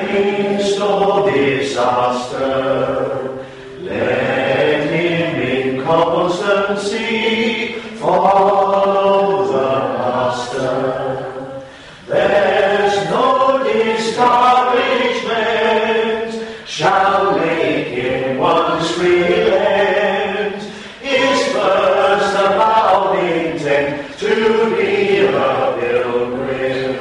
midst of disaster, let him in constancy follow the Master. There's no discouragement shall make him once relent. His first avowed intent to be a pilgrim.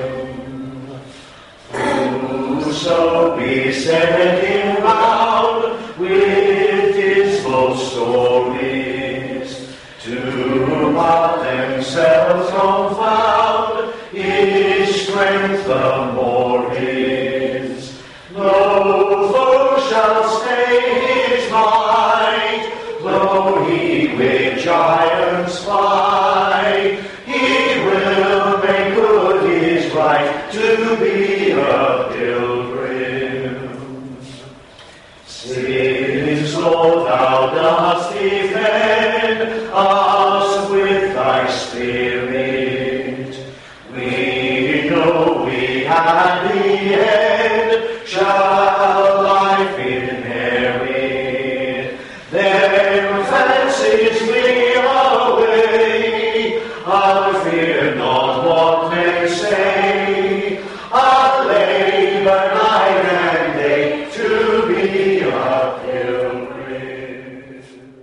Whoso beset him round with dismal stories, to what themselves confound, his strength the more is. No foe shall stay his might, though he with giants fight. He will make good his right to be a pilgrim. Since, Lord, thou dost defend us with thy Spirit, we know we at the end shall life inherit. Then fancies flee away, I'll fear not what men say. I'll labor night and day to be a pilgrim.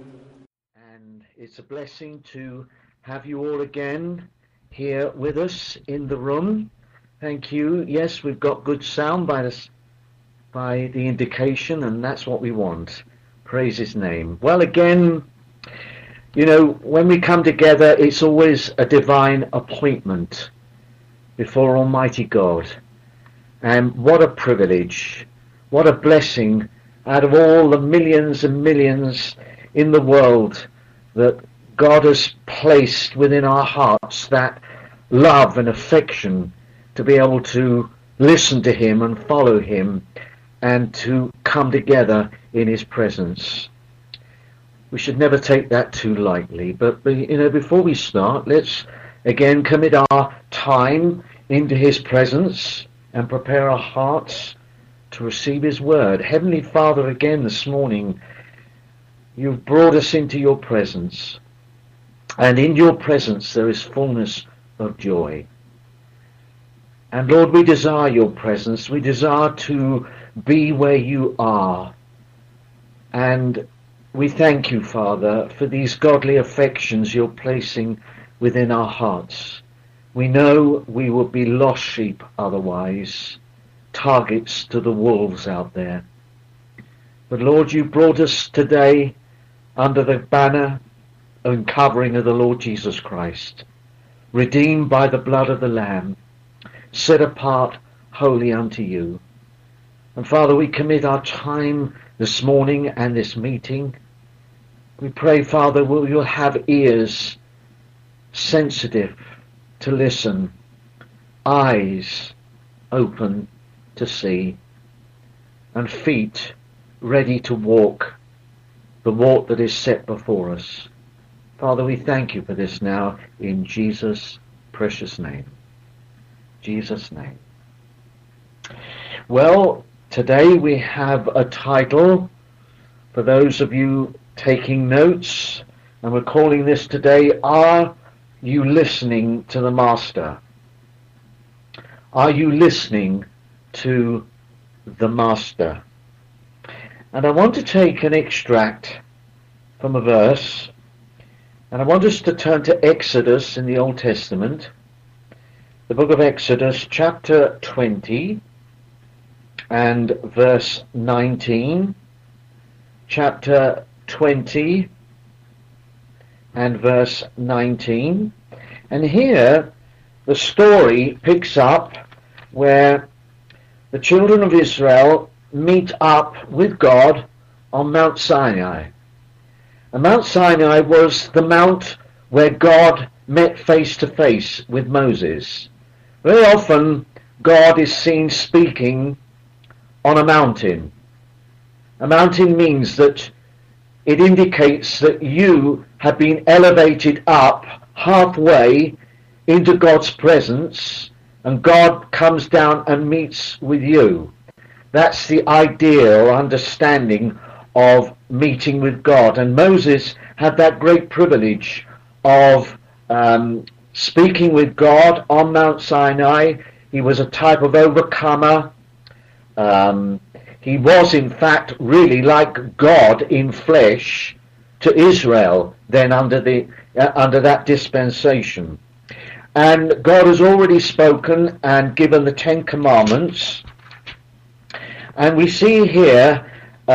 And it's a blessing to have you all again here with us in the room. Thank you. Yes, we've got good sound by the indication, and that's what we want. Praise his name. Well, again, you know, when we come together, it's always a divine appointment before Almighty God. And what a privilege, what a blessing out of all the millions and millions in the world that God has placed within our hearts, that love and affection to be able to listen to him and follow him and to come together in his presence. We should never take that too lightly. But you know, before we start, let's again commit our time into his presence and prepare our hearts to receive his word. Heavenly Father, again this morning, you've brought us into your presence, and in your presence there is fullness of joy. And Lord, we desire your presence. We desire to be where you are. And we thank you, Father, for these godly affections you're placing within our hearts. We know we would be lost sheep otherwise, targets to the wolves out there. But Lord, you brought us today under the banner and covering of the Lord Jesus Christ, redeemed by the blood of the Lamb, set apart wholly unto you. And Father, we commit our time this morning and this meeting. We pray, Father, will you have ears sensitive to listen, eyes open to see, and feet ready to walk the walk that is set before us. Father, we thank you for this now in Jesus' precious name. Jesus' name. Well, today we have a title for those of you taking notes, and we're calling this today, Are You Listening to the Master? Are you listening to the Master? And I want to take an extract from a verse, and I want us to turn to Exodus in the Old Testament, the book of Exodus, chapter 20 and verse 19, chapter 20 and verse 19. And here the story picks up where the children of Israel meet up with God on Mount Sinai. And Mount Sinai was the mount where God met face to face with Moses. Very often God is seen speaking on a mountain. A mountain means that it indicates that you have been elevated up halfway into God's presence, and God comes down and meets with you. That's the ideal understanding of meeting with God. And Moses had that great privilege of speaking with God on Mount Sinai. He was a type of overcomer. He was, in fact, really like God in flesh to Israel then under that dispensation. And God has already spoken and given the Ten Commandments. And we see here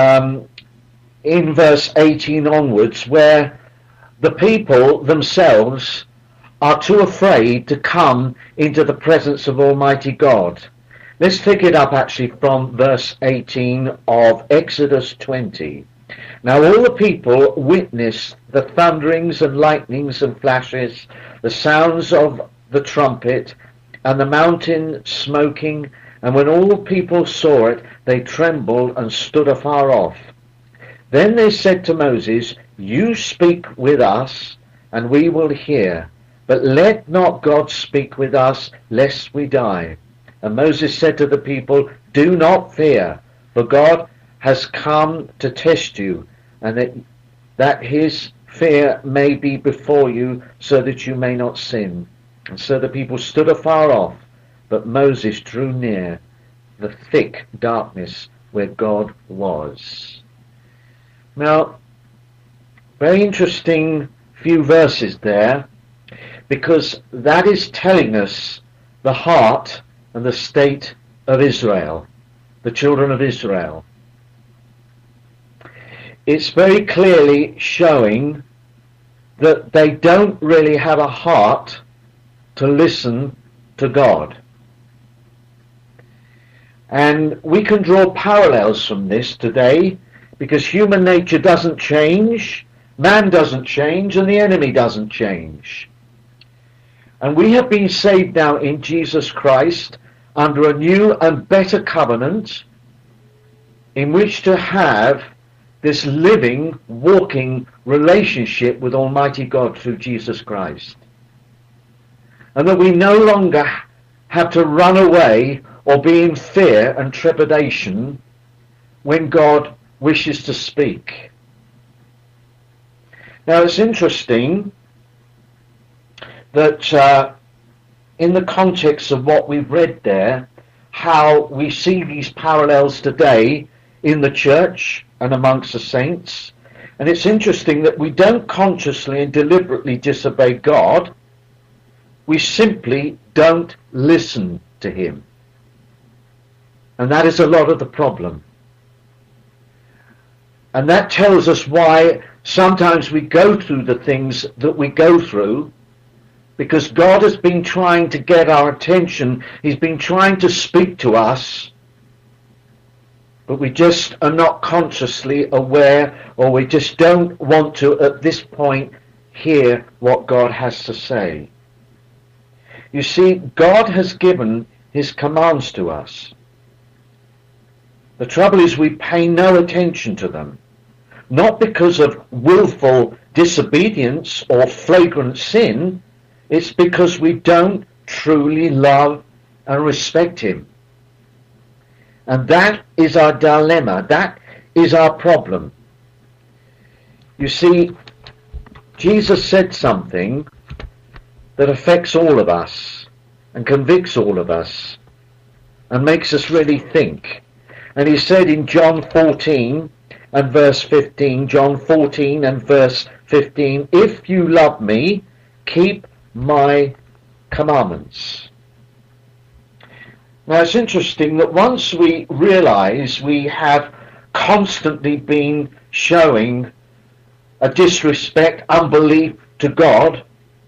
in verse 18 onwards where the people themselves are too afraid to come into the presence of Almighty God. Let's take it up actually from verse 18 of Exodus 20. Now all the people witnessed the thunderings and lightnings and flashes, the sounds of the trumpet, and the mountain smoking, and when all the people saw it, they trembled and stood afar off. Then they said to Moses, "You speak with us, and we will hear, but let not God speak with us, lest we die." And Moses said to the people, "Do not fear, for God has come to test you, and that his fear may be before you, so that you may not sin." And so the people stood afar off, but Moses drew near the thick darkness where God was. Now, very interesting few verses there, because that is telling us the heart and the state of Israel, the children of Israel. It's very clearly showing that they don't really have a heart to listen to God. And we can draw parallels from this today, because human nature doesn't change, man doesn't change, and the enemy doesn't change. And we have been saved now in Jesus Christ under a new and better covenant in which to have this living, walking relationship with Almighty God through Jesus Christ. And that we no longer have to run away or be in fear and trepidation when God wishes to speak. Now it's interesting that in the context of what we've read there, how we see these parallels today in the church and amongst the saints. And it's interesting that we don't consciously and deliberately disobey God. We simply don't listen to him. And that is a lot of the problem. And that tells us why sometimes we go through the things that we go through, because God has been trying to get our attention. He's been trying to speak to us, but we just are not consciously aware, or we just don't want to at this point hear what God has to say. You see, God has given his commands to us. The trouble is we pay no attention to them, not because of willful disobedience or flagrant sin. It's because we don't truly love and respect him. And that is our dilemma. That is our problem. You see, Jesus said something that affects all of us and convicts all of us and makes us really think. And he said in John 14 and verse 15, John 14 and verse 15, "If you love me, keep my commandments." Now it's interesting that once we realize we have constantly been showing a disrespect, unbelief to God,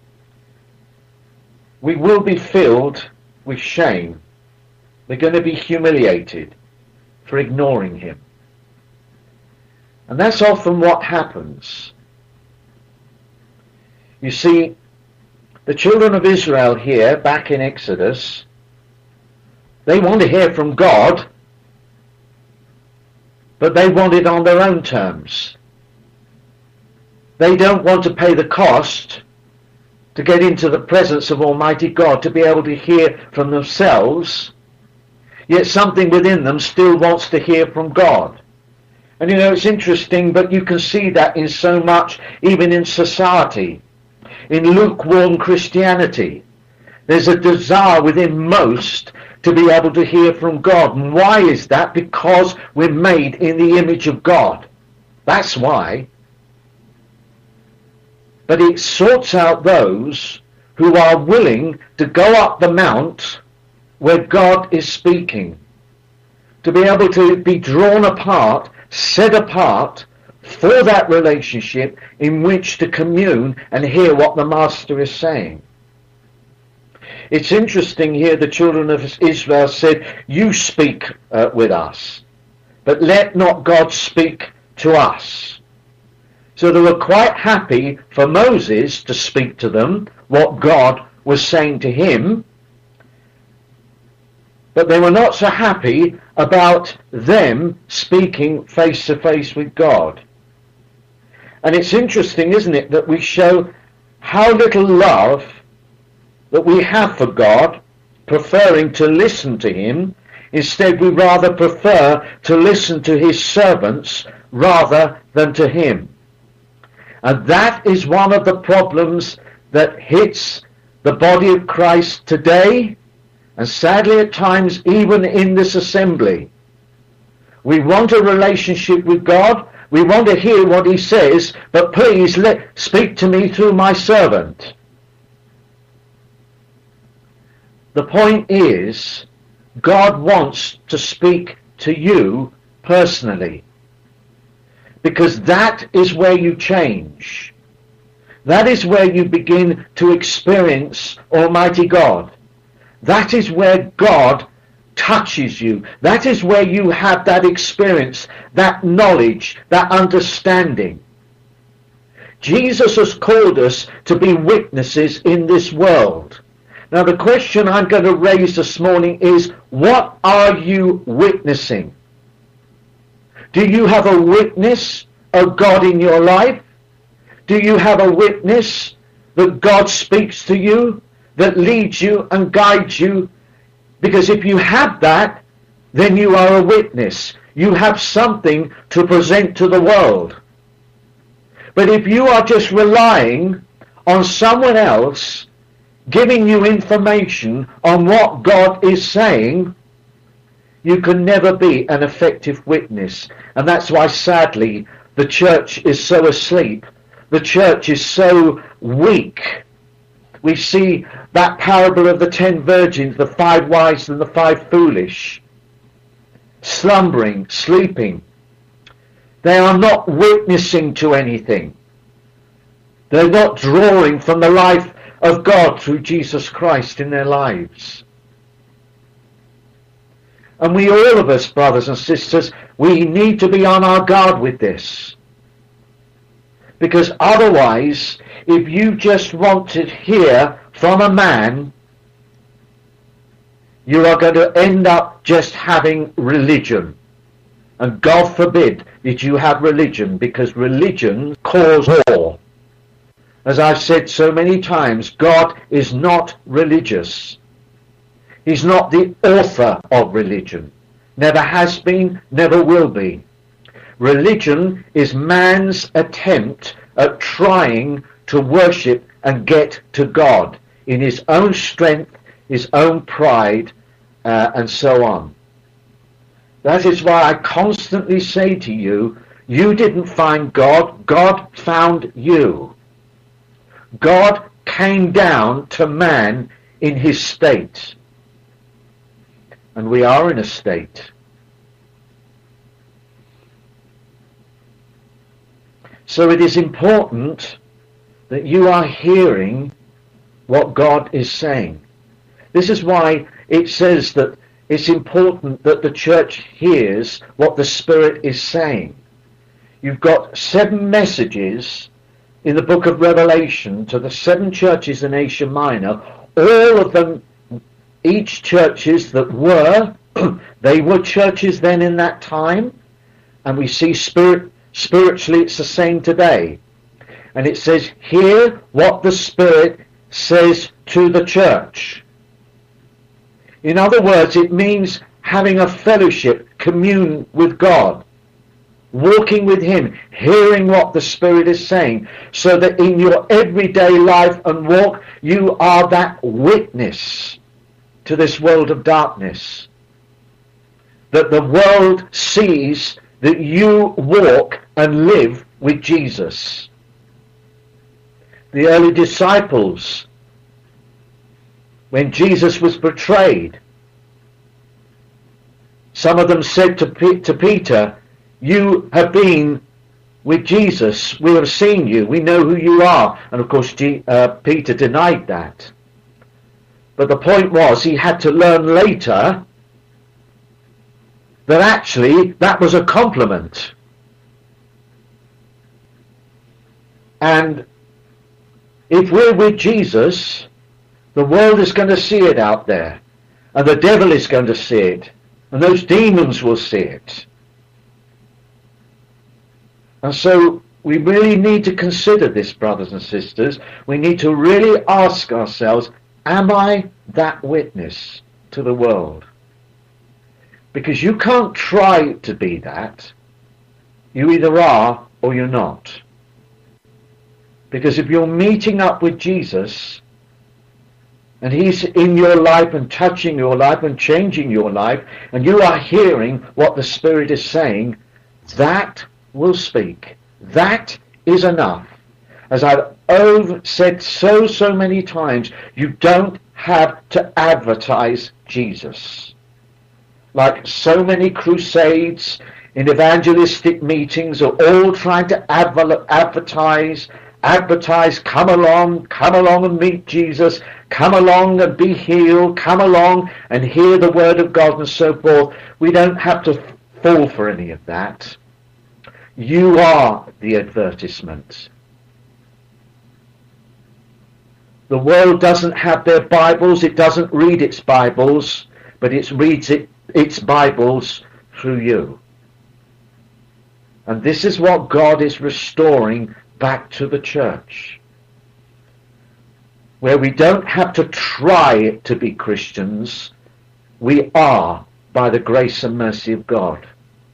we will be filled with shame. We're going to be humiliated for ignoring him. And that's often what happens. You see, the children of Israel here, back in Exodus, they want to hear from God, but they want it on their own terms. They don't want to pay the cost to get into the presence of Almighty God, to be able to hear from themselves. yet something within them still wants to hear from God. And you know, it's interesting, but you can see that in so much, even in society, in lukewarm Christianity. There's a desire within most to be able to hear from God. And why is that? Because we're made in the image of God. That's why. But it sorts out those who are willing to go up the mount where God is speaking, to be able to be drawn apart, set apart for that relationship in which to commune and hear what the Master is saying. It's interesting here, the children of Israel said, you speak with us, but let not God speak to us. So they were quite happy for Moses to speak to them what God was saying to him, but they were not so happy about them speaking face to face with God. And it's interesting, isn't it, that we show how little love that we have for God, preferring to listen to him. Instead, we rather prefer to listen to his servants rather than to him. And that is one of the problems that hits the body of Christ today, and sadly at times even in this assembly. We want a relationship with God, we want to hear what he says, but please speak to me through my servant. The point is, God wants to speak to you personally, because that is where you change. That is where you begin to experience Almighty God. That is where God touches you. That is where you have that experience, that knowledge, that understanding. Jesus has called us to be witnesses in this world. Now the question I'm going to raise this morning is, what are you witnessing? Do you have a witness of God in your life? Do you have a witness that God speaks to you, that leads you and guides you? Because if you have that, then you are a witness. You have something to present to the world. But if you are just relying on someone else giving you information on what God is saying, you can never be an effective witness. And that's why, sadly, the church is so asleep. The church is so weak. We see that parable of the 10 virgins, the 5 wise and the 5 foolish, slumbering, sleeping. They are not witnessing to anything. They're not drawing from the life of God through Jesus Christ in their lives. And we, all of us, brothers and sisters, we need to be on our guard with this. Because otherwise, if you just want to hear from a man, you are going to end up just having religion. And God forbid that you have religion, because religion causes war. As I've said so many times, God is not religious. He's not the author of religion. Never has been, never will be. Religion is man's attempt at trying to worship and get to God in his own strength, his own pride, and so on. That is why I constantly say to you, you didn't find God, God found you. God came down to man in his state. And we are in a state. So it is important that you are hearing what God is saying. This is why it says that it's important that the church hears what the Spirit is saying. You've got 7 messages in the book of Revelation to the 7 churches in Asia Minor, all of them, each churches that were, they were churches then in that time, and we see spiritually it's the same today. And it says, hear what the Spirit says to the church. In other words, it means having a fellowship, commune with God, walking with him, hearing what the Spirit is saying, so that in your everyday life and walk you are that witness to this world of darkness, that the world sees that you walk and live with Jesus. The early disciples, when Jesus was betrayed, some of them said to Peter, "You have been with Jesus. We have seen you. We know who you are." And of course, Peter denied that. But the point was, he had to learn later that actually that was a compliment. And if we're with Jesus, the world is going to see it out there. And the devil is going to see it. And those demons will see it. And so we really need to consider this, brothers and sisters. We need to really ask ourselves, am I that witness to the world? Because you can't try to be that. You either are or you're not. Because if you're meeting up with Jesus, and he's in your life and touching your life and changing your life, and you are hearing what the Spirit is saying, that will speak. That is enough. As I've said so many times, you don't have to advertise Jesus. Like so many crusades in evangelistic meetings are all trying to advertise, come along and meet Jesus, come along and be healed, come along and hear the word of God and so forth. We don't have to fall for any of that. You are the advertisement. The world doesn't have their Bibles, it doesn't read its Bibles, but it reads its Bibles through you. And this is what God is restoring back to the church, where we don't have to try to be Christians. We are by the grace and mercy of God.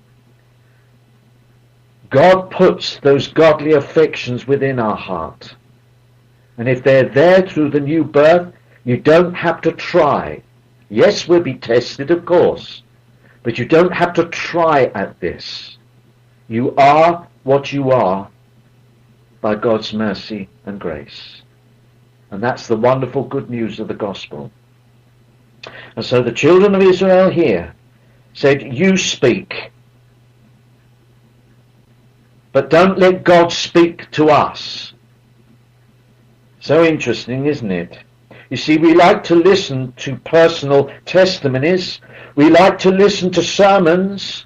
God puts those godly affections within our heart. And if they're there through the new birth, you don't have to try. Yes, we'll be tested, of course, but you don't have to try at this. You are what you are by God's mercy and grace. And that's the wonderful good news of the gospel. And so the children of Israel here said, you speak, but don't let God speak to us. So interesting, isn't it? You see, we like to listen to personal testimonies. We like to listen to sermons.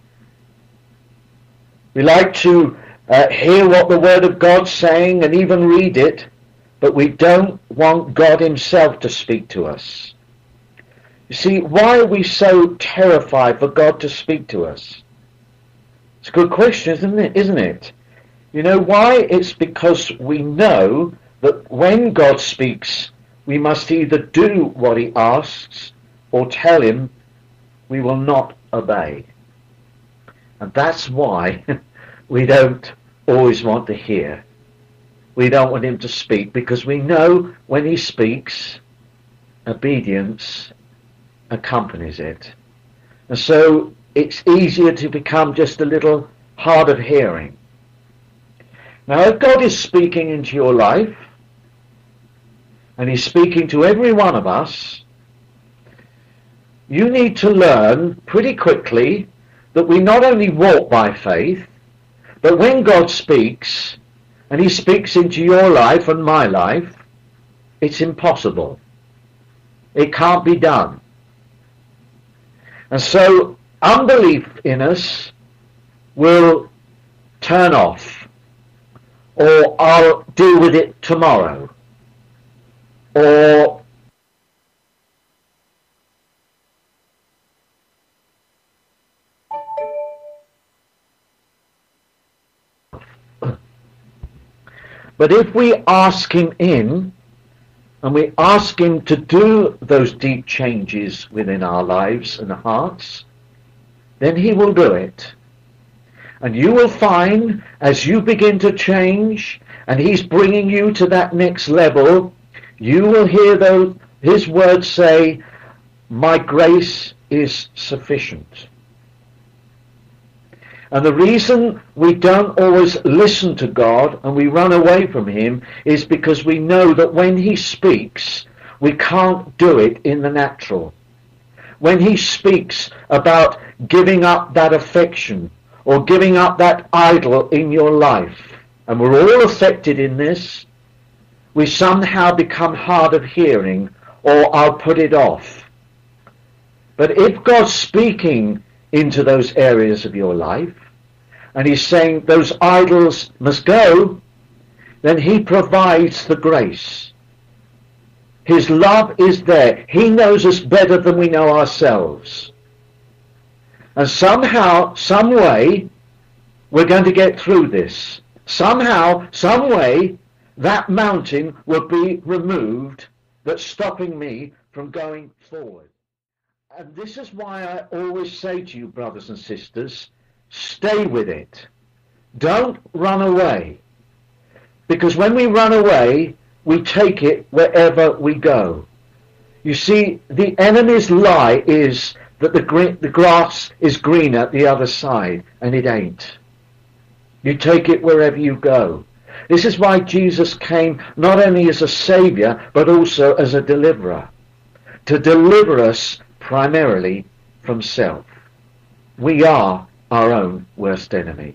We like to hear what the Word of God's saying and even read it, but we don't want God himself to speak to us. You see, why are we so terrified for God to speak to us? It's a good question, isn't it? You know why? It's because we know that when God speaks, we must either do what he asks or tell him we will not obey. And that's why we don't always want to hear. We don't want him to speak, because we know when he speaks, obedience accompanies it. And so it's easier to become just a little hard of hearing. Now, if God is speaking into your life, and he's speaking to every one of us, you need to learn pretty quickly that we not only walk by faith, but when God speaks, and he speaks into your life and my life, it's impossible. It can't be done. And so unbelief in us will turn off, or I'll deal with it tomorrow, or but if we ask him in, and we ask him to do those deep changes within our lives and hearts, then he will do it. And you will find, as you begin to change, and he's bringing you to that next level, you will hear his words say, my grace is sufficient. And the reason we don't always listen to God and we run away from him is because we know that when he speaks, we can't do it in the natural. When he speaks about giving up that affection or giving up that idol in your life, and we're all affected in this, we somehow become hard of hearing, or I'll put it off. But if God's speaking into those areas of your life, and he's saying those idols must go, then he provides the grace. His love is there. He knows us better than we know ourselves. And somehow, some way, we're going to get through this. Somehow, some way, that mountain will be removed that's stopping me from going forward. And this is why I always say to you, brothers and sisters, stay with it. Don't run away. Because when we run away, we take it wherever we go. You see, the enemy's lie is that the grass is greener the other side, and it ain't. You take it wherever you go. This is why Jesus came not only as a saviour, but also as a deliverer. To deliver us primarily from self. We are our own worst enemy.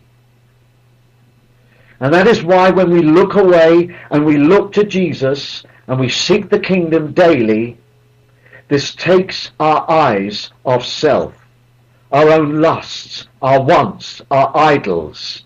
And that is why when we look away and we look to Jesus and we seek the kingdom daily, this takes our eyes off self, our own lusts, our wants, our idols.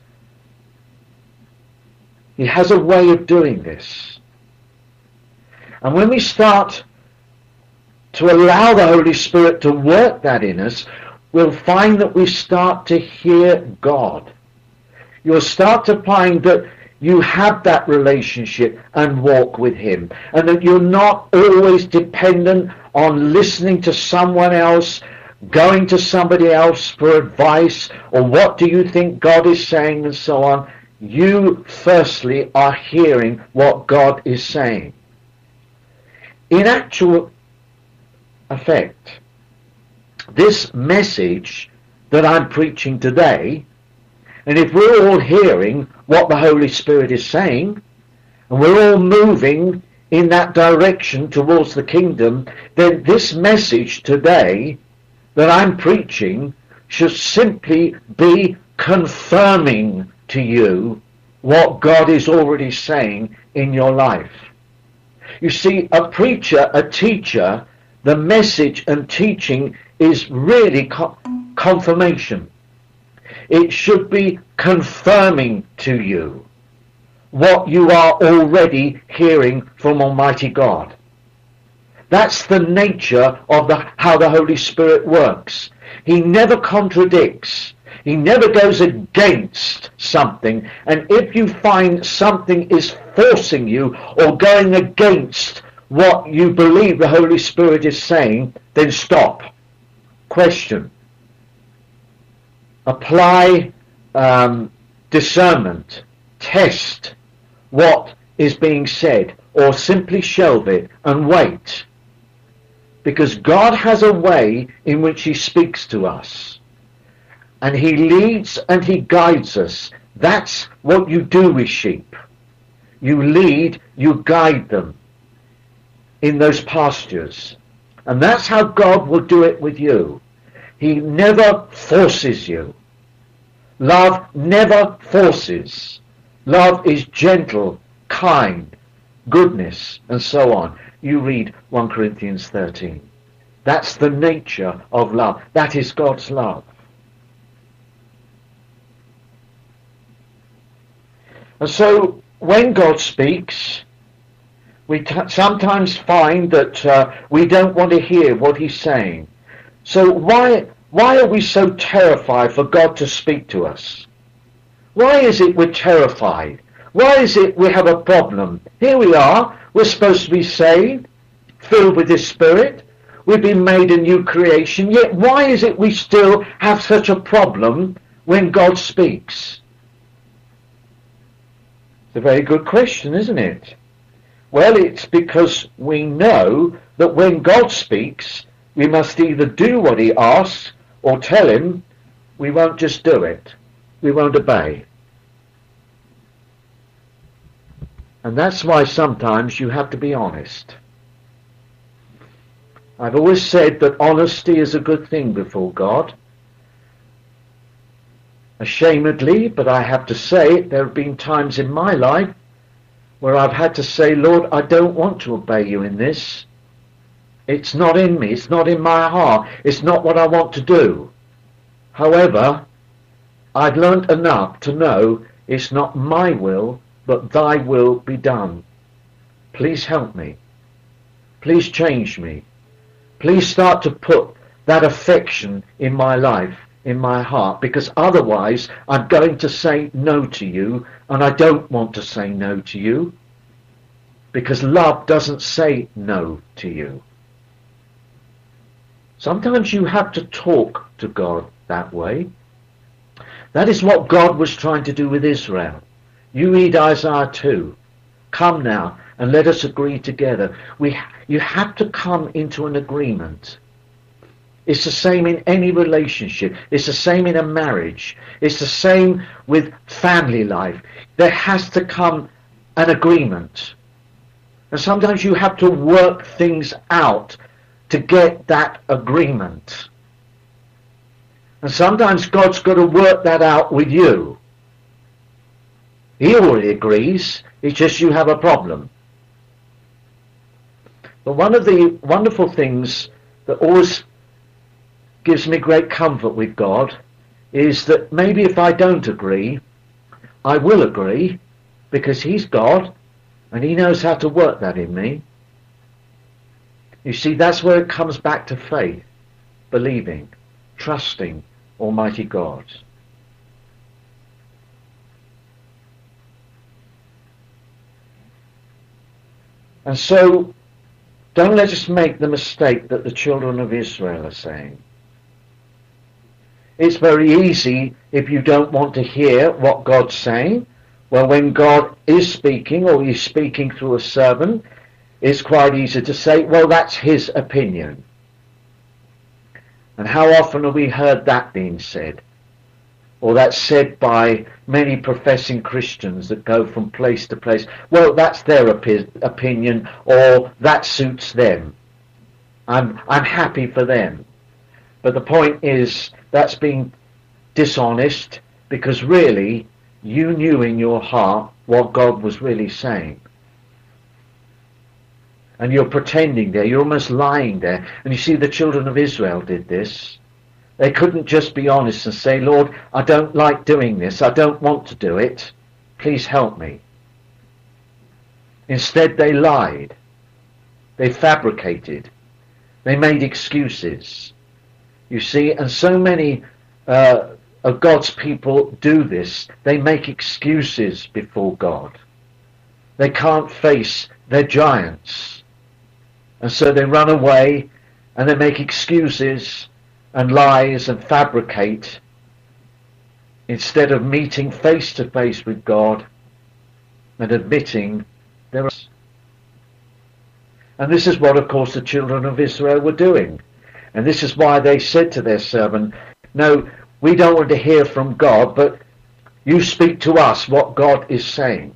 He has a way of doing this. And when we start to allow the Holy Spirit to work that in us, we'll find that we start to hear God. You'll start to find that you have that relationship and walk with him, and that you're not always dependent on listening to someone else, going to somebody else for advice, or what do you think God is saying, and so on. You firstly are hearing what God is saying. In actual effect, this message that I'm preaching today, and if we're all hearing what the Holy Spirit is saying, and we're all moving in that direction towards the kingdom, then this message today that I'm preaching should simply be confirming to you what God is already saying in your life. You see, a preacher, a teacher, the message and teaching is really confirmation. It should be confirming to you what you are already hearing from Almighty God. That's the nature of how the Holy Spirit works. He never contradicts. He never goes against something. And if you find something is forcing you or going against what you believe the Holy Spirit is saying, then stop. Question. Apply discernment. Test what is being said, or simply shelve it and wait. Because God has a way in which he speaks to us. And he leads and he guides us. That's what you do with sheep. You lead, you guide them in those pastures. And that's how God will do it with you. He never forces you. Love never forces. Love is gentle, kind, goodness, and so on. You read 1 Corinthians 13. That's the nature of love. That is God's love. And so when God speaks, we sometimes find that we don't want to hear what he's saying. So why are we so terrified for God to speak to us? Why is it we're terrified? Why is it we have a problem? Here we are, We're supposed to be saved, filled with His Spirit. We've been made a new creation. Yet why is it we still have such a problem when God speaks? It's a very good question, isn't it? Well, it's because we know that when God speaks, we must either do what He asks or tell Him we won't just do it. We won't obey. And that's why sometimes you have to be honest. I've always said that honesty is a good thing before God. Ashamedly, but I have to say, there have been times in my life where I've had to say, Lord, I don't want to obey you in this. It's not in me. It's not in my heart. It's not what I want to do. However, I've learnt enough to know it's not my will, but thy will be done. Please help me. Please change me. Please start to put that affection in my life, in my heart, because otherwise I'm going to say no to you, and I don't want to say no to you, because love doesn't say no to you. Sometimes you have to talk to God that way. That is what God was trying to do with Israel. You read Isaiah 2. Come now and let us agree together. You have to come into an agreement. It's the same in any relationship. It's the same in a marriage. It's the same with family life. There has to come an agreement. And sometimes you have to work things out to get that agreement. And sometimes God's got to work that out with you. He already agrees. It's just you have a problem. But one of the wonderful things that always gives me great comfort with God is that maybe if I don't agree, I will agree, because He's God and He knows how to work that in me. You see, that's where it comes back to faith, believing, trusting Almighty God. And so, don't let us make the mistake that the children of Israel are saying. It's very easy if you don't want to hear what God's saying. Well, when God is speaking, or He's speaking through a servant, it's quite easy to say, well, that's His opinion. And how often have we heard that being said? Or that's said by many professing Christians that go from place to place. Well, that's their opinion, or that suits them. I'm happy for them. But the point is, that's being dishonest, because really, you knew in your heart what God was really saying. And you're pretending there, you're almost lying there. And you see, the children of Israel did this. They couldn't just be honest and say, Lord, I don't like doing this. I don't want to do it. Please help me. Instead, they lied. They fabricated. They made excuses. You see, and so many of God's people do this. They make excuses before God. They can't face their giants. And so they run away and they make excuses and lies and fabricate, instead of meeting face to face with God and admitting there are. And this is what, of course, the children of Israel were doing. And this is why they said to their servant, no, we don't want to hear from God, but you speak to us what God is saying.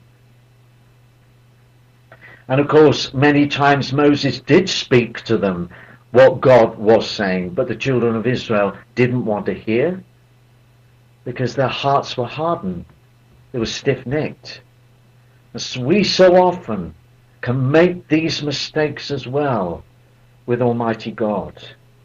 And of course, many times Moses did speak to them what God was saying, but the children of Israel didn't want to hear, because their hearts were hardened. They were stiff-necked. As we so often can make these mistakes as well with Almighty God.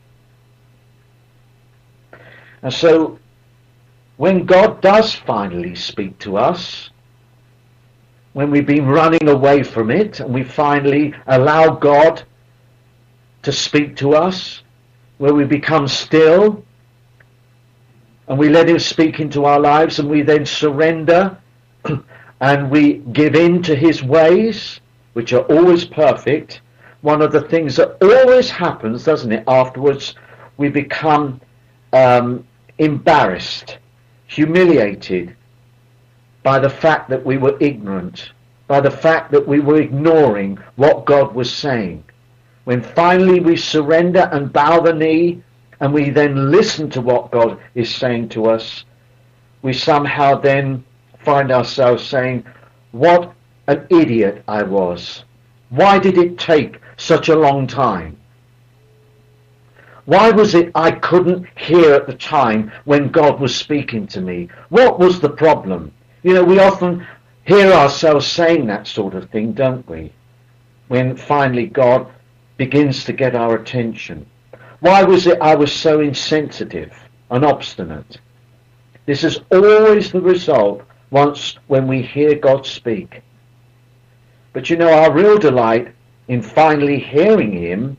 And so, when God does finally speak to us, when we've been running away from it, and we finally allow God to speak to us, where we become still, and we let Him speak into our lives, and we then surrender, and we give in to His ways, which are always perfect, one of the things that always happens, doesn't it, afterwards, we become embarrassed, humiliated by the fact that we were ignorant, by the fact that we were ignoring what God was saying. When finally we surrender and bow the knee, and we then listen to what God is saying to us, we somehow then find ourselves saying, what an idiot I was. Why did it take such a long time? Why was it I couldn't hear at the time when God was speaking to me? What was the problem? You know, we often hear ourselves saying that sort of thing, don't we? When finally God begins to get our attention. Why was it I was so insensitive and obstinate? This is always the result when we hear God speak. But you know, our real delight in finally hearing him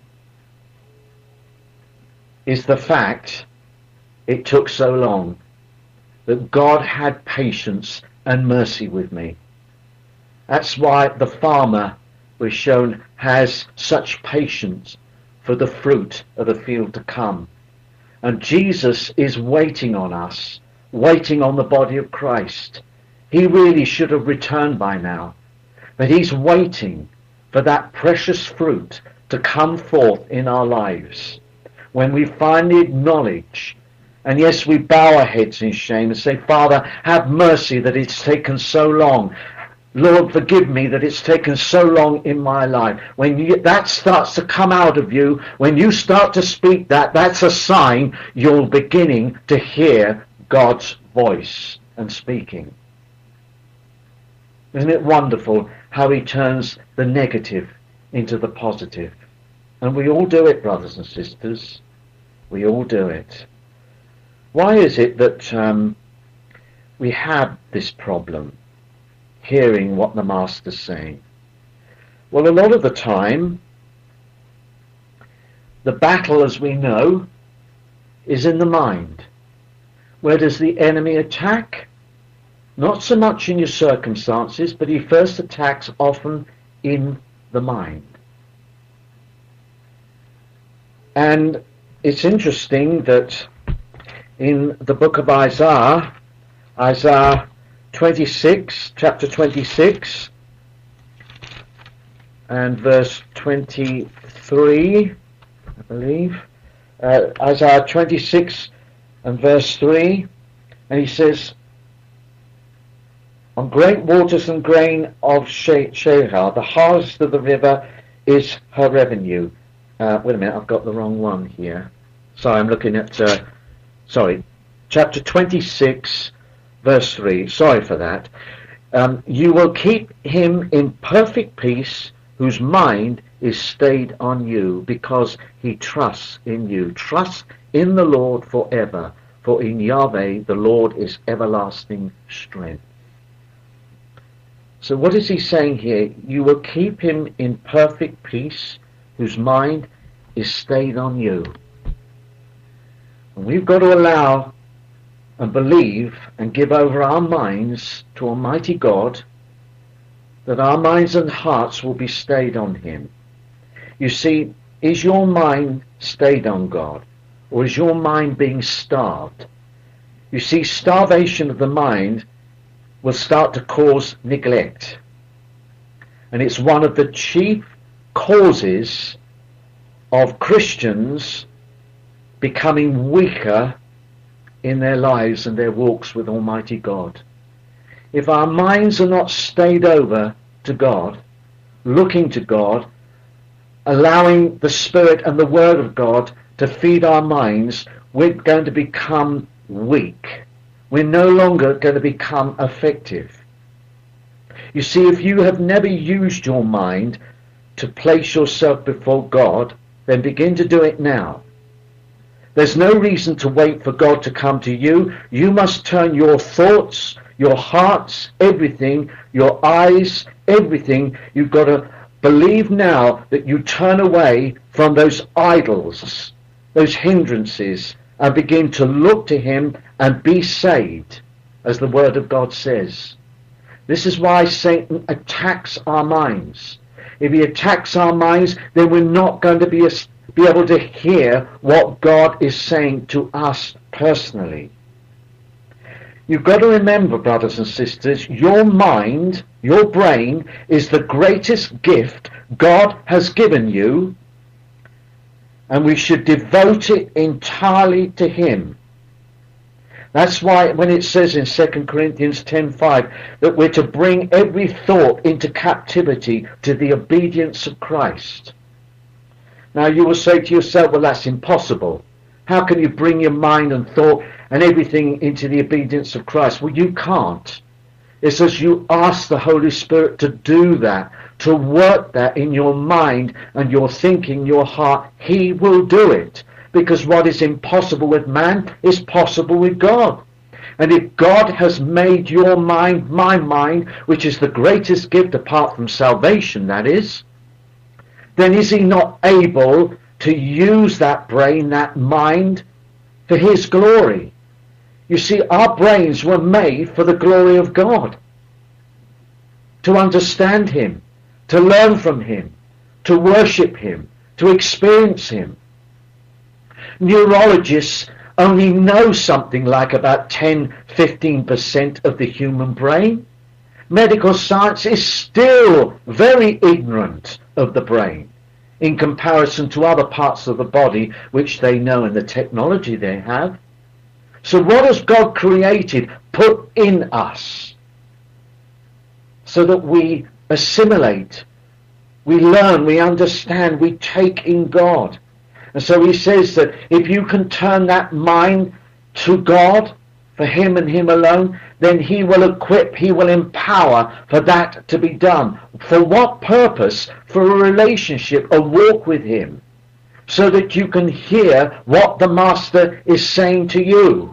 is the fact it took so long, that God had patience and mercy with me. That's why the farmer, we're shown, has such patience for the fruit of the field to come. And Jesus is waiting on us, waiting on the body of Christ. He really should have returned by now, but he's waiting for that precious fruit to come forth in our lives. When we finally acknowledge, and yes, we bow our heads in shame and say, Father, have mercy that it's taken so long. Lord, forgive me that it's taken so long in my life. When that starts to come out of you, when you start to speak that, that's a sign you're beginning to hear God's voice and speaking. Isn't it wonderful how he turns the negative into the positive? And we all do it, brothers and sisters. We all do it. Why is it that we have this problem, hearing what the Master's saying? Well, a lot of the time, the battle, as we know, is in the mind. Where does the enemy attack? Not so much in your circumstances, but he first attacks often in the mind. And it's interesting that in the book of Isaiah, Isaiah 26, chapter 26, and verse 23, I believe, Isaiah 26 and verse 3, and he says, on great waters and grain of Shelah, the harvest of the river is her revenue. Wait a minute, I've got the wrong one here. Sorry, I'm looking at, chapter 26, verse 3. Sorry for that. You will keep him in perfect peace, whose mind is stayed on you, because he trusts in you. Trust in the Lord forever, for in Yahweh the Lord is everlasting strength. So what is he saying here? You will keep him in perfect peace, whose mind is stayed on you. And we've got to allow and believe and give over our minds to Almighty God, that our minds and hearts will be stayed on him. You see, is your mind stayed on God, or is your mind being starved? You see, starvation of the mind will start to cause neglect. And it's one of the chief causes of Christians becoming weaker in their lives and their walks with Almighty God. If our minds are not stayed over to God, looking to God, allowing the Spirit and the Word of God to feed our minds, we're going to become weak. We're no longer going to become effective. You see, if you have never used your mind to place yourself before God, then begin to do it now. There's no reason to wait for God to come to you. You must turn your thoughts, your hearts, everything, your eyes, everything. You've got to believe now that you turn away from those idols, those hindrances, and begin to look to him and be saved, as the Word of God says. This is why Satan attacks our minds. if he attacks our minds, then we're not going to be able to hear what God is saying to us personally. You've got to remember, brothers and sisters, your mind, your brain, is the greatest gift God has given you, and we should devote it entirely to him. That's why when it says in 2 Corinthians 10:5 that we're to bring every thought into captivity to the obedience of Christ. Now you will say to yourself, well, that's impossible. How can you bring your mind and thought and everything into the obedience of Christ? Well, you can't. It's as you ask the Holy Spirit to do that, to work that in your mind and your thinking, your heart. He will do it. Because what is impossible with man is possible with God. And if God has made your mind, my mind, which is the greatest gift apart from salvation, that is, then is he not able to use that brain, that mind, for his glory? You see, our brains were made for the glory of God. To understand him, to learn from him, to worship him, to experience him. Neurologists only know something like about 10-15% of the human brain. Medical science is still very ignorant of the brain in comparison to other parts of the body which they know and the technology they have. So what has God created, put in us, so that we assimilate, we learn, we understand, we take in God. And so he says that if you can turn that mind to God, for him and him alone, then he will equip, he will empower for that to be done. For what purpose? For a relationship, a walk with him, so that you can hear what the Master is saying to you.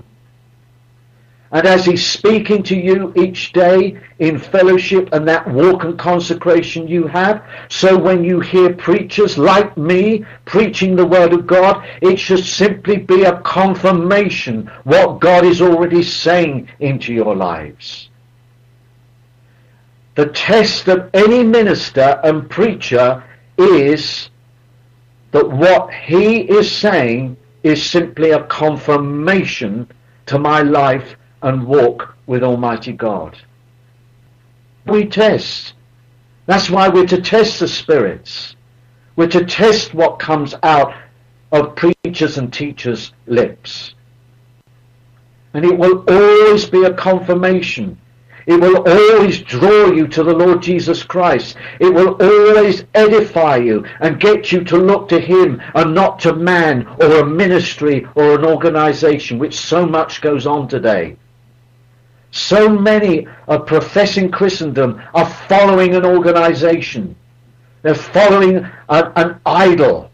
And as he's speaking to you each day in fellowship and that walk and consecration you have, so when you hear preachers like me preaching the Word of God, it should simply be a confirmation what God is already saying into your lives. The test of any minister and preacher is that what he is saying is simply a confirmation to my life and walk with Almighty God. We test. That's why we're to test the spirits. We're to test what comes out of preachers and teachers' lips. And it will always be a confirmation. It will always draw you to the Lord Jesus Christ. It will always edify you and get you to look to him and not to man or a ministry or an organization, which so much goes on today. So many of professing Christendom are following an organization. They're following an idol.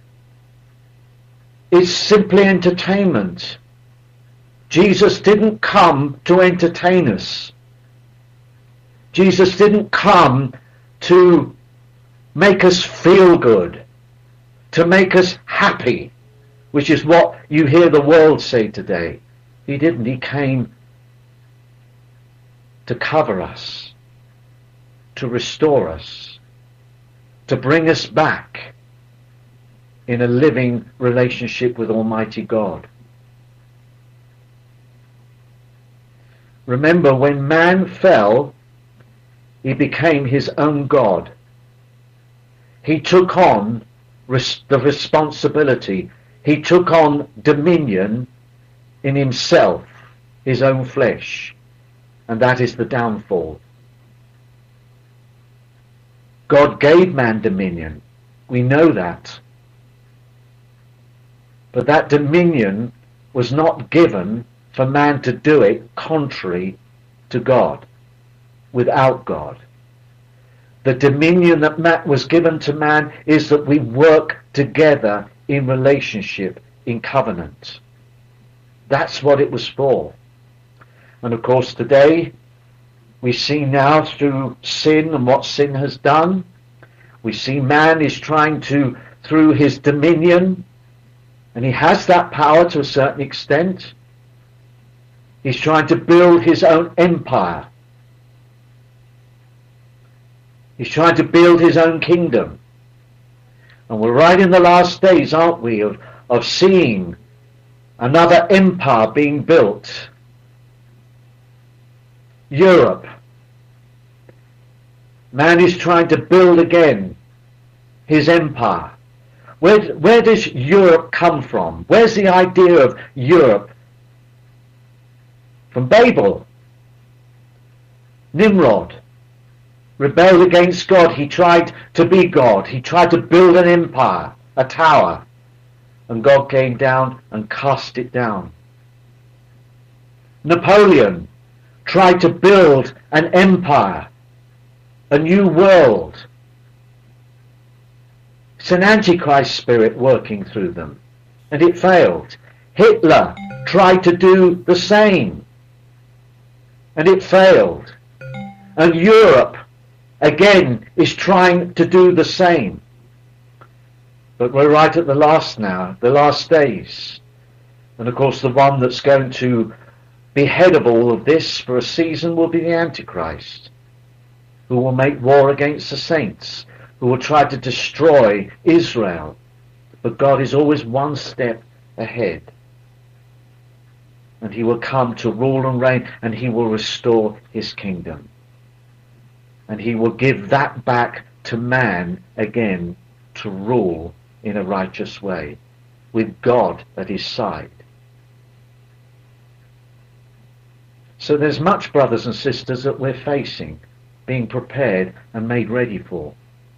It's simply entertainment. Jesus didn't come to entertain us. Jesus didn't come to make us feel good, to make us happy, which is what you hear the world say today. He didn't. He came to cover us, to restore us, to bring us back in a living relationship with Almighty God. Remember, when man fell, he became his own God. He took on the responsibility. He took on dominion in himself, his own flesh. And that is the downfall. God gave man dominion. We know that. But that dominion was not given for man to do it contrary to God, without God. The dominion that was given to man is that we work together in relationship, in covenant. That's what it was for. And of course today we see now through sin and what sin has done, we see man is trying to, through his dominion, and he has that power to a certain extent, he's trying to build his own empire. He's trying to build his own kingdom. And we're right in the last days, aren't we, of seeing another empire being built. Europe. Man is trying to build again his empire. Where does Europe come from? Where's the idea of Europe? From Babel. Nimrod rebelled against God. He tried to be God. He tried to build an empire, a tower. And God came down and cast it down. Napoleon tried to build an empire, a new world. It's an antichrist spirit working through them. And it failed. Hitler tried to do the same. And it failed. And Europe, again, is trying to do the same. But we're right at the last now, the last days. And of course the one that's going to be head of all of this for a season will be the Antichrist, who will make war against the saints, who will try to destroy Israel. But God is always one step ahead. And he will come to rule and reign, and he will restore his kingdom. And he will give that back to man again to rule in a righteous way, with God at his side. So there's much, brothers and sisters, that we're facing, being prepared and made ready for.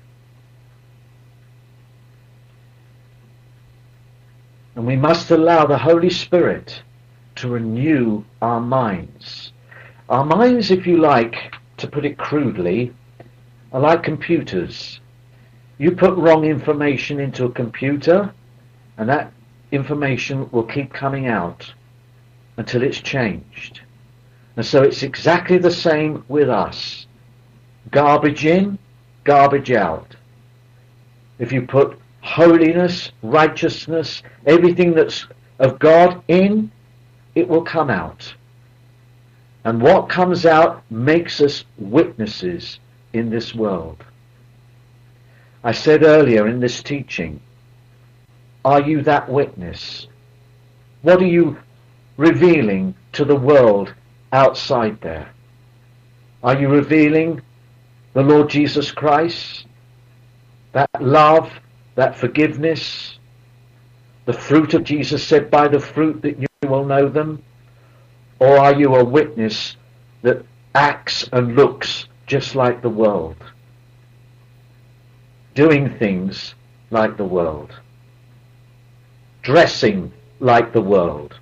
And we must allow the Holy Spirit to renew our minds. Our minds, if you like, to put it crudely, are like computers. You put wrong information into a computer, and that information will keep coming out until it's changed. And so it's exactly the same with us. Garbage in, garbage out. If you put holiness, righteousness, everything that's of God in, it will come out. And what comes out makes us witnesses in this world. I said earlier in this teaching, are you that witness? What are you revealing to the world outside there? Are you revealing the Lord Jesus Christ? That love, that forgiveness, the fruit of Jesus said, by the fruit that you will know them? Or are you a witness that acts and looks just like the world? Doing things like the world. Dressing like the world.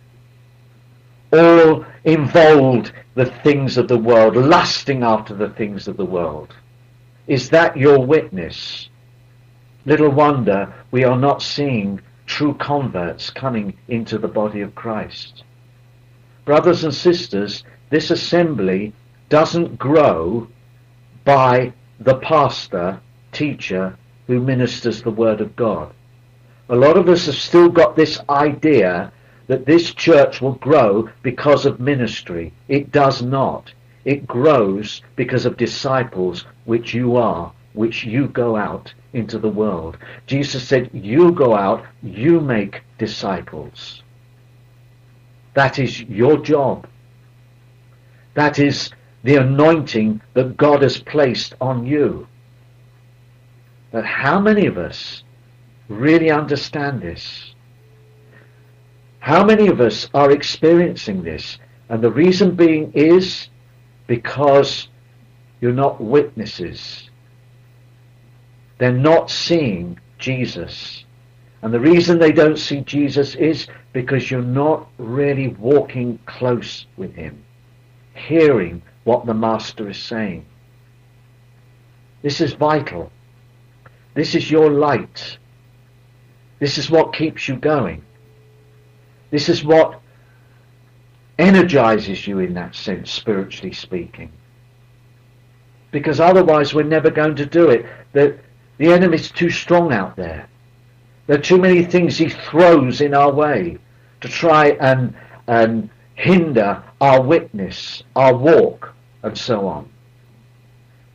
All involved the things of the world, lusting after the things of the world. Is that your witness? Little wonder we are not seeing true converts coming into the body of Christ. Brothers and sisters, this assembly doesn't grow by the pastor, teacher, who ministers the word of God. A lot of us have still got this idea that this church will grow because of ministry. It does not. It grows because of disciples, which you are, which you go out into the world. Jesus said, you go out, you make disciples. That is your job. That is the anointing that God has placed on you. But how many of us really understand this? How many of us are experiencing this? And the reason being is because you're not witnesses. They're not seeing Jesus. And the reason they don't see Jesus is because you're not really walking close with him, hearing what the Master is saying. This is vital. This is your light. This is what keeps you going. This is what energizes you in that sense, spiritually speaking. Because otherwise we're never going to do it. The enemy's too strong out there. There are too many things he throws in our way to try and hinder our witness, our walk, and so on.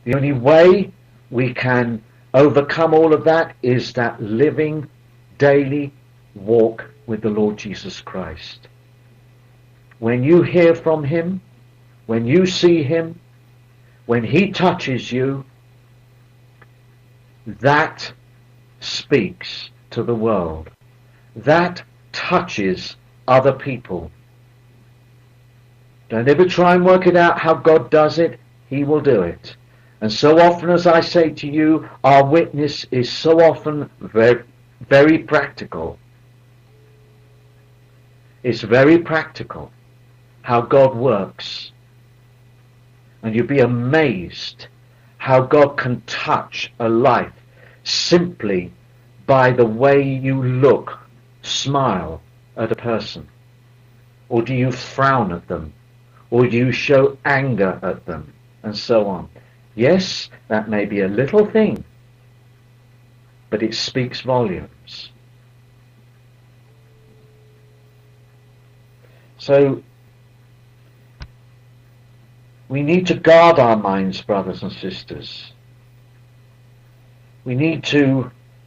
The only way we can overcome all of that is that living, daily walk with the Lord Jesus Christ. When you hear from him, when you see him, when he touches you, that speaks to the world. That touches other people. Don't ever try and work it out how God does it. He will do it. And so often, as I say to you, our witness is so often very, very practical. It's very practical how God works. And you'll be amazed how God can touch a life simply by the way you look, smile at a person. Or do you frown at them? Or do you show anger at them? And so on. Yes, that may be a little thing, but it speaks volumes. So, we need to guard our minds, brothers and sisters. We need to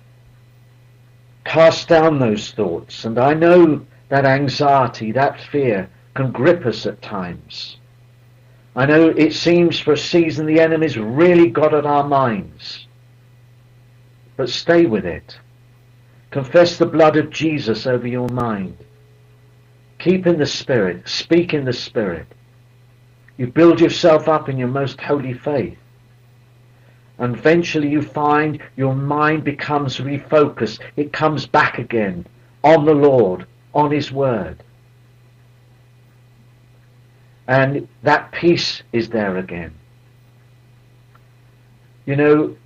cast down those thoughts. And I know that anxiety, that fear can grip us at times. I know it seems for a season the enemy's really got at our minds. But stay with it. Confess the blood of Jesus over your mind. Keep in the Spirit. Speak in the Spirit. You build yourself up in your most holy faith. And eventually you find your mind becomes refocused. It comes back again on the Lord, on his word. And that peace is there again. You know,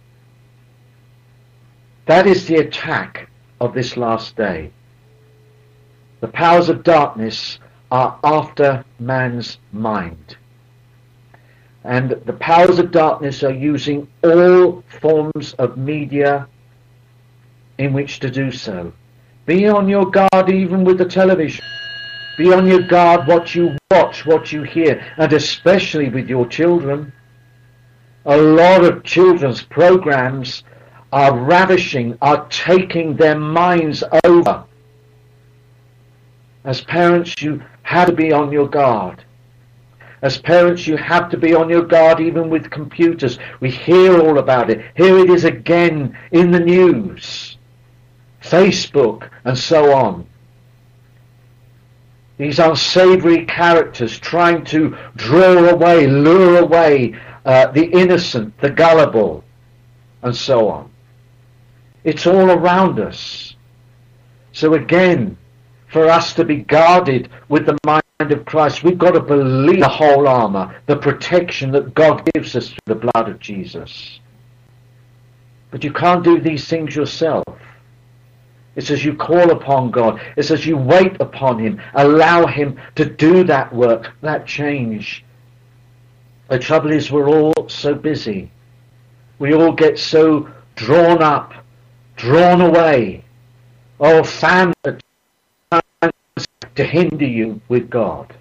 that is the attack of this last day. The powers of darkness are after man's mind. And the powers of darkness are using all forms of media in which to do so. Be on your guard even with the television. Be on your guard what you watch, what you hear, and especially with your children. A lot of children's programs are ravishing, are taking their minds over. As parents, you have to be on your guard. As parents, you have to be on your guard even with computers. We hear all about it. Here it is again in the news. Facebook and so on. These unsavory characters trying to draw away, lure away the innocent, the gullible, and so on. It's all around us. So again, for us to be guarded with the mind of Christ, we've got to believe the whole armor, the protection that God gives us through the blood of Jesus. But you can't do these things yourself. It's as you call upon God. It's as you wait upon him. Allow him to do that work, that change. The trouble is we're all so busy. We all get so drawn up, drawn away. Oh, family to hinder you with God.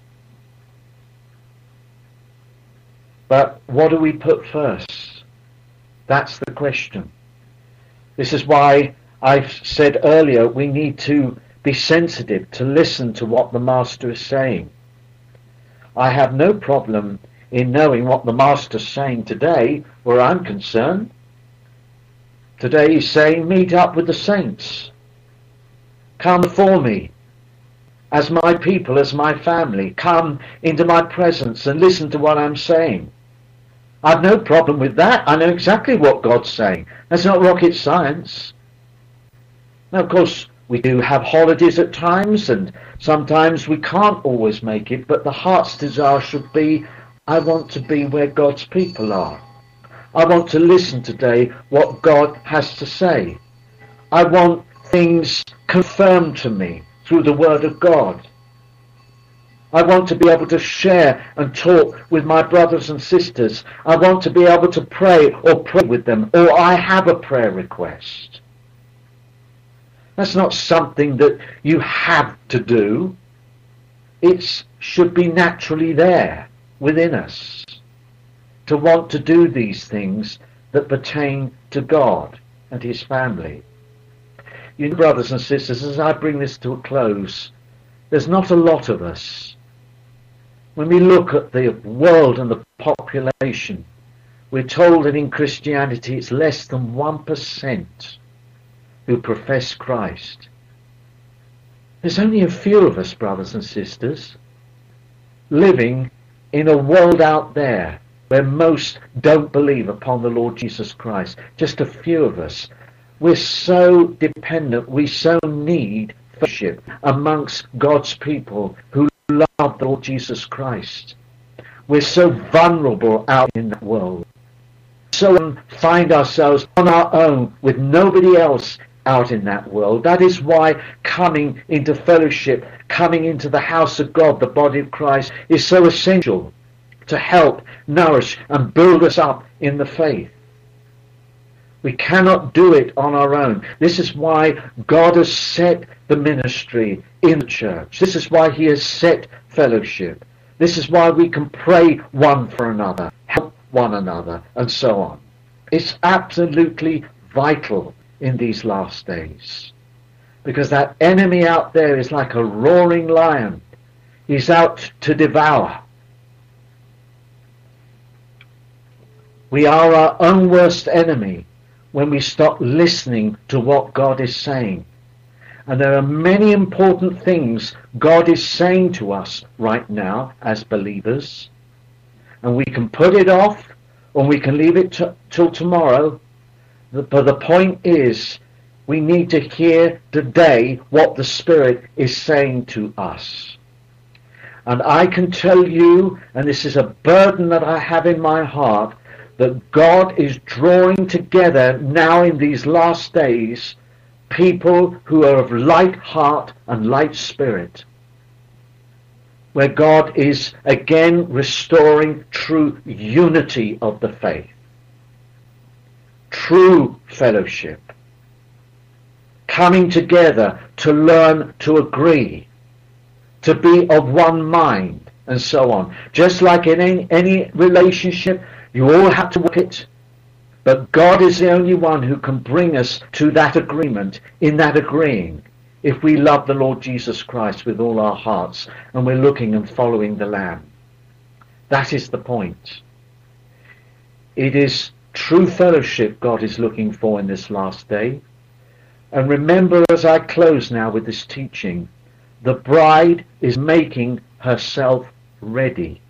But what do we put first? That's the question. This is why I've said earlier we need to be sensitive, to listen to what the Master is saying. I have no problem in knowing what the Master's saying today, where I'm concerned. Today he's saying, meet up with the saints. Come before me as my people, as my family. Come into my presence and listen to what I'm saying. I've no problem with that. I know exactly what God's saying. That's not rocket science. Now, of course, we do have holidays at times, and sometimes we can't always make it, but the heart's desire should be, I want to be where God's people are. I want to listen today what God has to say. I want things confirmed to me through the Word of God. I want to be able to share and talk with my brothers and sisters. I want to be able to pray with them, or I have a prayer request. That's not something that you have to do. It should be naturally there within us. to want to do these things that pertain to God and his family. You know, brothers and sisters, as I bring this to a close, there's not a lot of us. When we look at the world and the population, we're told that in Christianity it's less than 1% who profess Christ. There's only a few of us, brothers and sisters, living in a world out there where most don't believe upon the Lord Jesus Christ. Just a few of us. We're so dependent, we so need fellowship amongst God's people who love the Lord Jesus Christ. We're so vulnerable out in that world. So find ourselves on our own with nobody else out in that world. That is why coming into fellowship, coming into the house of God, the body of Christ, is so essential to help, nourish and build us up in the faith. We cannot do it on our own. This is why God has set the ministry in the church. This is why he has set fellowship. This is why we can pray one for another, help one another, and so on. It's absolutely vital in these last days, because that enemy out there is like a roaring lion. He's out to devour. We are our own worst enemy when we stop listening to what God is saying. And there are many important things God is saying to us right now as believers. And we can put it off, or we can leave it till tomorrow. But the point is, we need to hear today what the Spirit is saying to us. And I can tell you, and this is a burden that I have in my heart, that God is drawing together now in these last days people who are of light heart and light spirit, where God is again restoring true unity of the faith, true fellowship, coming together to learn to agree, to be of one mind, and so on. Just like in any relationship, you all have to work it, but God is the only one who can bring us to that agreement, in that agreeing, if we love the Lord Jesus Christ with all our hearts and we're looking and following the Lamb. That is the point. It is true fellowship God is looking for in this last day. And remember, as I close now with this teaching, the bride is making herself ready.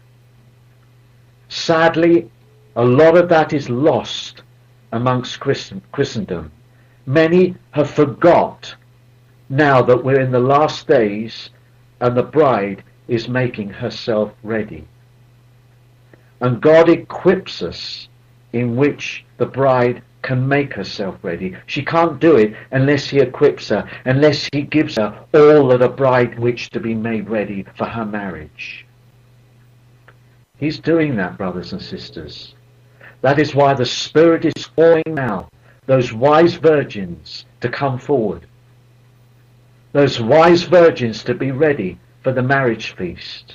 Sadly, a lot of that is lost amongst Christendom. Many have forgot now that we're in the last days and the bride is making herself ready. And God equips us in which the bride can make herself ready. She can't do it unless he equips her, unless he gives her all that a bride which to be made ready for her marriage. He's doing that, brothers and sisters. That is why the Spirit is calling now those wise virgins to come forward. Those wise virgins to be ready for the marriage feast.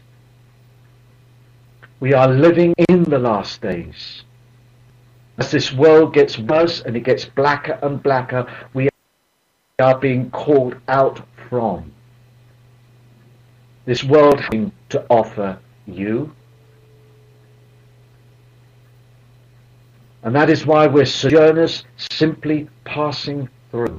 We are living in the last days. As this world gets worse and it gets blacker and blacker, we are being called out from. This world having to offer you. And that is why we're sojourners simply passing through.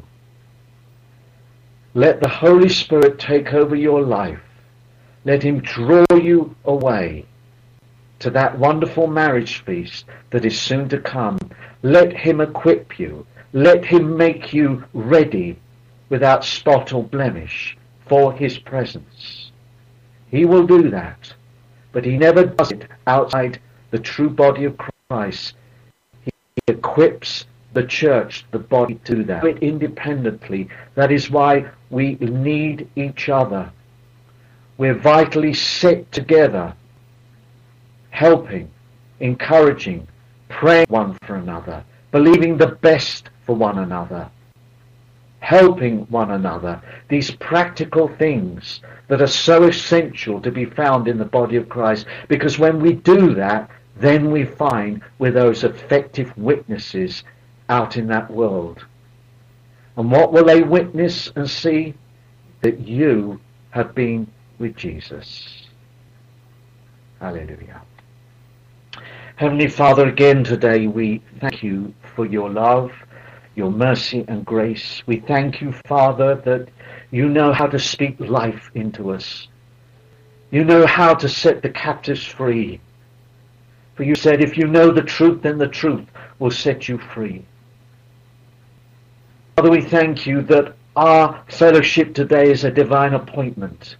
Let the Holy Spirit take over your life. Let him draw you away to that wonderful marriage feast that is soon to come. Let him equip you. Let him make you ready without spot or blemish for his presence. He will do that, but he never does it outside the true body of Christ. He equips the church, the body, to do that. Do it independently. That is why we need each other. We're vitally set together, helping, encouraging, praying one for another, believing the best for one another, helping one another. These practical things that are so essential to be found in the body of Christ, because when we do that, then we find we're those effective witnesses out in that world. And what will they witness and see? That you have been with Jesus. Hallelujah. Heavenly Father, again today we thank you for your love, your mercy and grace. We thank you, Father, that you know how to speak life into us. You know how to set the captives free. For you said, if you know the truth, then the truth will set you free. Father, we thank you that our fellowship today is a divine appointment.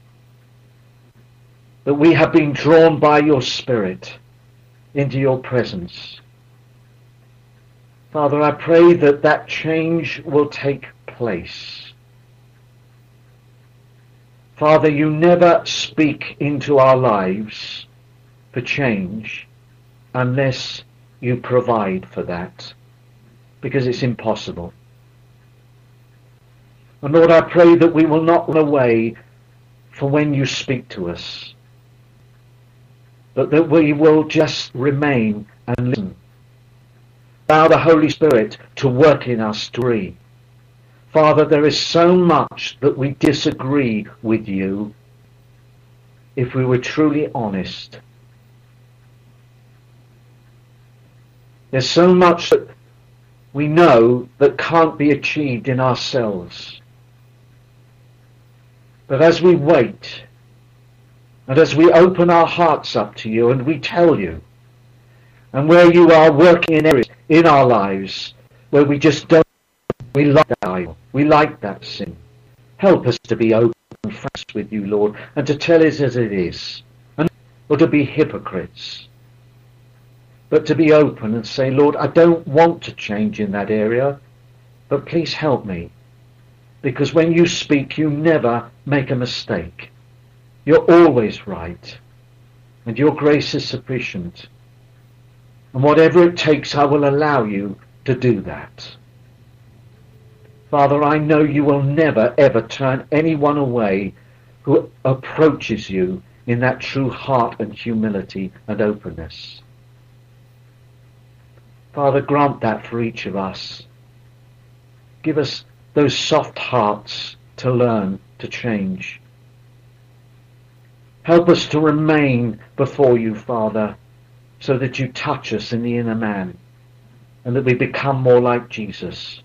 That we have been drawn by your Spirit into your presence. Father, I pray that that change will take place. Father, you never speak into our lives for change unless you provide for that, because it's impossible. And Lord, I pray that we will not run away for when you speak to us, but that we will just remain and listen. Allow the Holy Spirit to work in us to agree. Father, there is so much that we disagree with you if we were truly honest. There's so much that we know that can't be achieved in ourselves. But as we wait, and as we open our hearts up to you and we tell you, and where you are working in areas in our lives where we just don't, we like that idol, we like that sin. Help us to be open and frank with you, Lord, and to tell us as it is, and not to be hypocrites, but to be open and say, Lord, I don't want to change in that area, but please help me. Because when you speak, you never make a mistake. You're always right. And your grace is sufficient. And whatever it takes, I will allow you to do that. Father, I know you will never, ever turn anyone away who approaches you in that true heart and humility and openness. Father, grant that for each of us. Give us those soft hearts to learn, to change. Help us to remain before you, Father, so that you touch us in the inner man and that we become more like Jesus.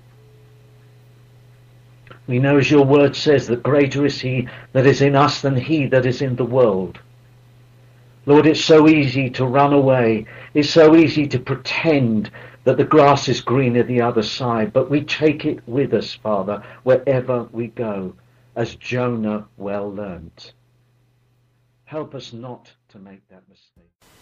We know, as your word says, that greater is he that is in us than he that is in the world. Lord, it's so easy to run away. It's so easy to pretend that the grass is greener the other side, but we take it with us, Father, wherever we go, as Jonah well learnt. Help us not to make that mistake.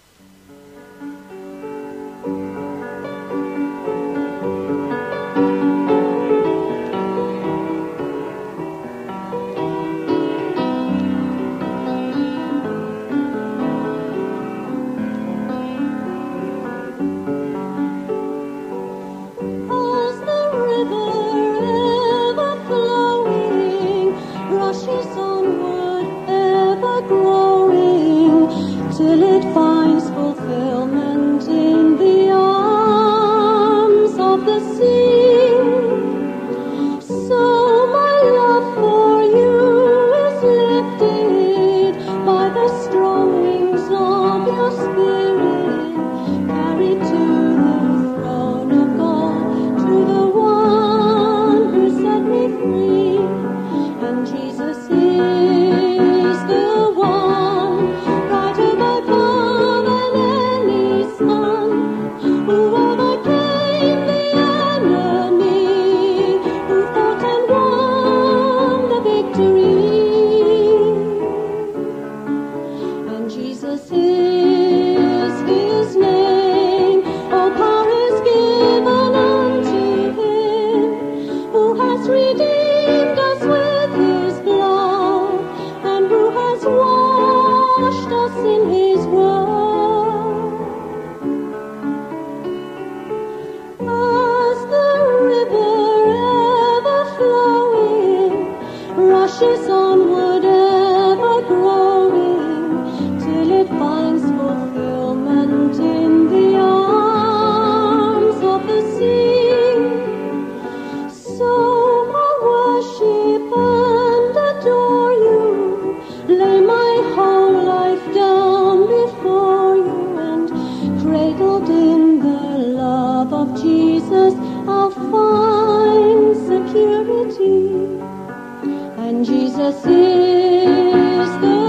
Till it finds fulfillment in the arms of the sea. So my love for you is lifted by the strong wings of your spirit, carried to the throne of God, to the one who set me free. And Jesus is the one brighter by far than any sun, who overcame the enemy, who fought and won the victory. And Jesus is his name, all power is given unto him, who has redeemed us with his blood, and who has washed us in his word. As the river ever flowing rushes onward ever growing, till it finds fulfillment And Jesus is the